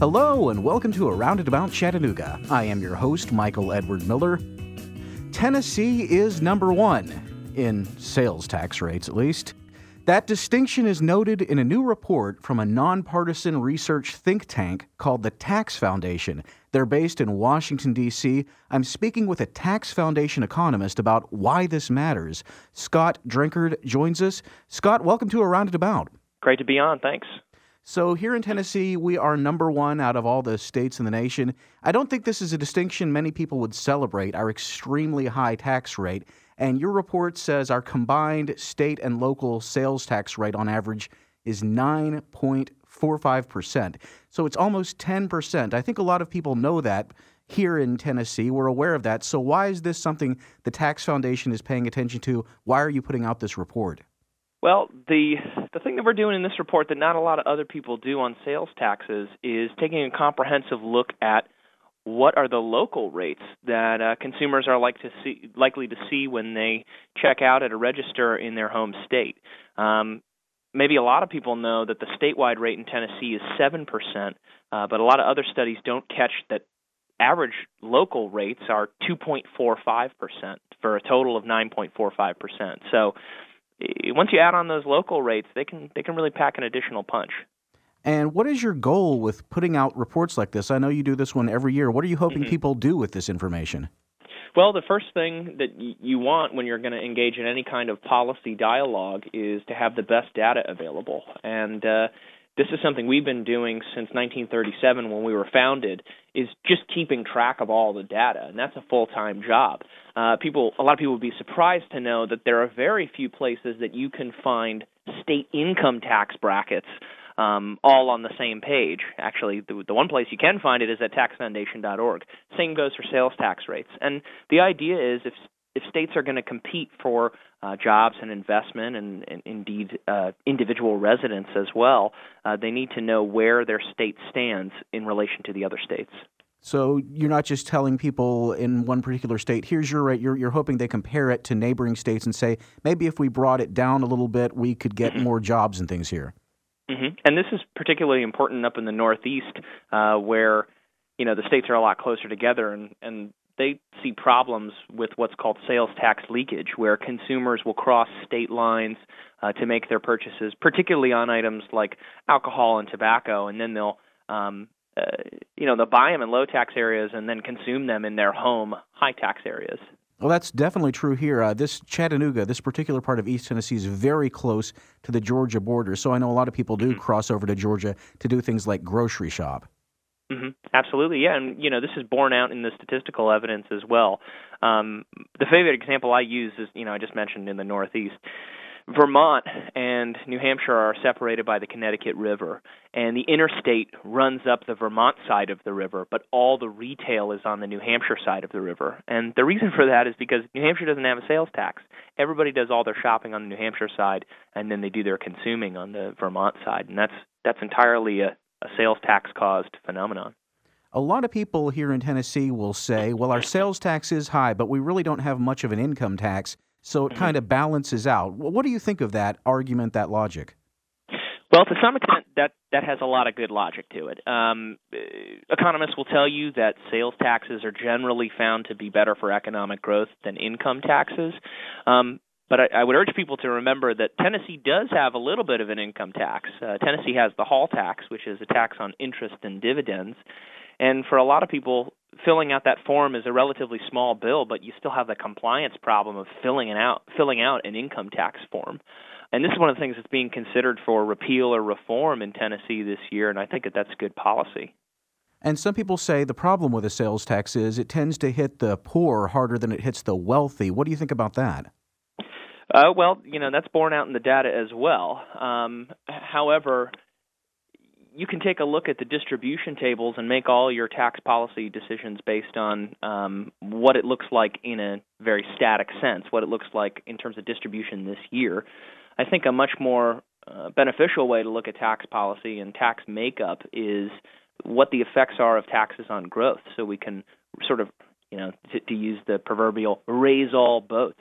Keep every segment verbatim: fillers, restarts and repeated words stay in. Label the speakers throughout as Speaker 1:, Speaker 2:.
Speaker 1: Hello and welcome to Around and About Chattanooga. I am your host, Michael Edward Miller. Tennessee is number one, in sales tax rates at least. That distinction is noted in a new report from a nonpartisan research think tank called the Tax Foundation. They're based in Washington, D C I'm speaking with a Tax Foundation economist about why this matters. Scott Drinkard joins us. Scott, welcome to Around and About.
Speaker 2: Great to be on. Thanks.
Speaker 1: So here in Tennessee, we are number one out of all the states in the nation. I don't think this is a distinction many people would celebrate, our extremely high tax rate. And your report says our combined state and local sales tax rate on average is nine point four five percent. So it's almost ten percent. I think a lot of people know that here in Tennessee. We're aware of that. So why is this something the Tax Foundation is paying attention to? Why are you putting out this report?
Speaker 2: Well, the the thing that we're doing in this report that not a lot of other people do on sales taxes is taking a comprehensive look at what are the local rates that uh, consumers are like to see, likely to see when they check out at a register in their home state. Um, maybe a lot of people know that the statewide rate in Tennessee is seven percent, uh, but a lot of other studies don't catch that average local rates are two point four five percent for a total of nine point four five percent. So once you add on those local rates, they can they can really pack an additional punch.
Speaker 1: And what is your goal with putting out reports like this? I know you do this one every year. What are you hoping mm-hmm. people do with this information?
Speaker 2: Well, the first thing that y- you want when you're going to engage in any kind of policy dialogue is to have the best data available. And uh, this is something we've been doing since nineteen thirty-seven when we were founded, is just keeping track of all the data, and that's a full-time job. Uh, people, a lot of people would be surprised to know that there are very few places that you can find state income tax brackets um, all on the same page. Actually, the, the one place you can find it is at tax foundation dot org. Same goes for sales tax rates. And the idea is if if states are going to compete for uh, jobs and investment and, and indeed uh, individual residents as well, uh, they need to know where their state stands in relation to the other states.
Speaker 1: So you're not just telling people in one particular state, here's your rate, you're, you're hoping they compare it to neighboring states and say, maybe if we brought it down a little bit, we could get mm-hmm. more jobs and things here.
Speaker 2: Mm-hmm. And this is particularly important up in the Northeast uh, where, you know, the states are a lot closer together and, and they see problems with what's called sales tax leakage, where consumers will cross state lines uh, to make their purchases, particularly on items like alcohol and tobacco, and then they'll, um, uh, you know, they'll buy them in low tax areas and then consume them in their home high tax areas.
Speaker 1: Well, that's definitely true here. Uh, this Chattanooga, this particular part of East Tennessee is very close to the Georgia border, so I know a lot of people do mm-hmm. cross over to Georgia to do things like grocery shop.
Speaker 2: Mm-hmm. Absolutely, yeah, and you know this is borne out in the statistical evidence as well. Um, the favorite example I use is, you know, I just mentioned in the Northeast. Vermont and New Hampshire are separated by the Connecticut River, and the interstate runs up the Vermont side of the river, but all the retail is on the New Hampshire side of the river. And the reason for that is because New Hampshire doesn't have a sales tax. Everybody does all their shopping on the New Hampshire side, and then they do their consuming on the Vermont side, and that's that's entirely a a sales tax-caused phenomenon.
Speaker 1: A lot of people here in Tennessee will say, well, our sales tax is high, but we really don't have much of an income tax, so it mm-hmm. kind of balances out. What do you think of that argument, that logic?
Speaker 2: Well, to some extent, that, that has a lot of good logic to it. Um, economists will tell you that sales taxes are generally found to be better for economic growth than income taxes. Um, But I, I would urge people to remember that Tennessee does have a little bit of an income tax. Uh, Tennessee has the Hall tax, which is a tax on interest and dividends. And for a lot of people, filling out that form is a relatively small bill, but you still have the compliance problem of filling it out, filling out an income tax form. And this is one of the things that's being considered for repeal or reform in Tennessee this year, and I think that that's good policy.
Speaker 1: And some people say the problem with a sales tax is it tends to hit the poor harder than it hits the wealthy. What do you think about that?
Speaker 2: Uh, well, you know, that's borne out in the data as well. Um, however, you can take a look at the distribution tables and make all your tax policy decisions based on um, what it looks like in a very static sense, what it looks like in terms of distribution this year. I think a much more uh, beneficial way to look at tax policy and tax makeup is what the effects are of taxes on growth, so we can sort of, you know, to, to use the proverbial raise all boats.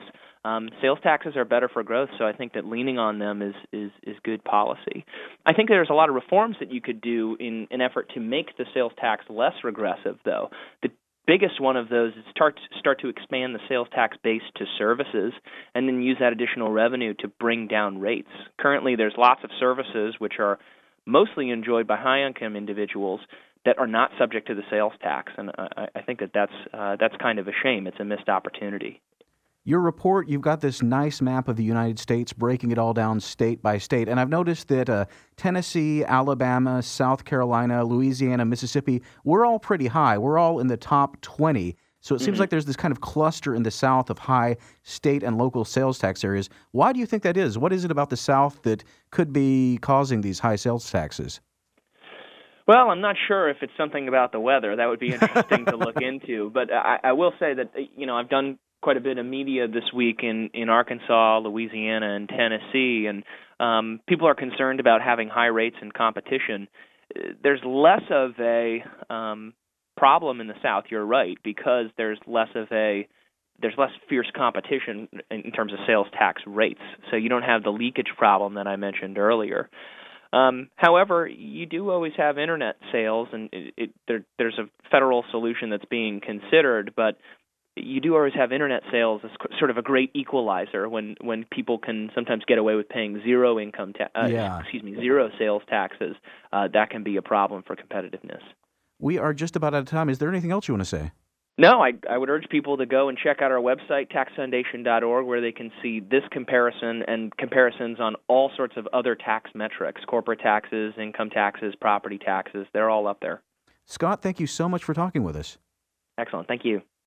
Speaker 2: Um, sales taxes are better for growth, so I think that leaning on them is, is, is good policy. I think there's a lot of reforms that you could do in an effort to make the sales tax less regressive, though. The biggest one of those is start start to expand the sales tax base to services and then use that additional revenue to bring down rates. Currently, there's lots of services which are mostly enjoyed by high-income individuals that are not subject to the sales tax, and I, I think that that's, uh, that's kind of a shame. It's a missed opportunity.
Speaker 1: Your report, you've got this nice map of the United States breaking it all down state by state. And I've noticed that uh, Tennessee, Alabama, South Carolina, Louisiana, Mississippi, we're all pretty high. We're all in the top twenty. So it seems mm-hmm. like there's this kind of cluster in the South of high state and local sales tax areas. Why do you think that is? What is it about the South that could be causing these high sales taxes?
Speaker 2: Well, I'm not sure if it's something about the weather. That would be interesting to look into. But I, I will say that, you know, I've done quite a bit of media this week in, in Arkansas, Louisiana, and Tennessee, and um, people are concerned about having high rates and competition. There's less of a um, problem in the South, you're right, because there's less of a there's less fierce competition in terms of sales tax rates. So you don't have the leakage problem that I mentioned earlier. Um, however, you do always have internet sales, and it, it, there, there's a federal solution that's being considered, but you do always have internet sales as sort of a great equalizer when, when people can sometimes get away with paying zero income ta- uh,
Speaker 1: yeah.
Speaker 2: excuse me zero sales taxes. Uh, that can be a problem for competitiveness.
Speaker 1: We are just about out of time. Is there anything else you want to say?
Speaker 2: No, I, I would urge people to go and check out our website, tax foundation dot org, where they can see this comparison and comparisons on all sorts of other tax metrics, corporate taxes, income taxes, property taxes. They're all up there.
Speaker 1: Scott, thank you so much for talking with us.
Speaker 2: Excellent. Thank you.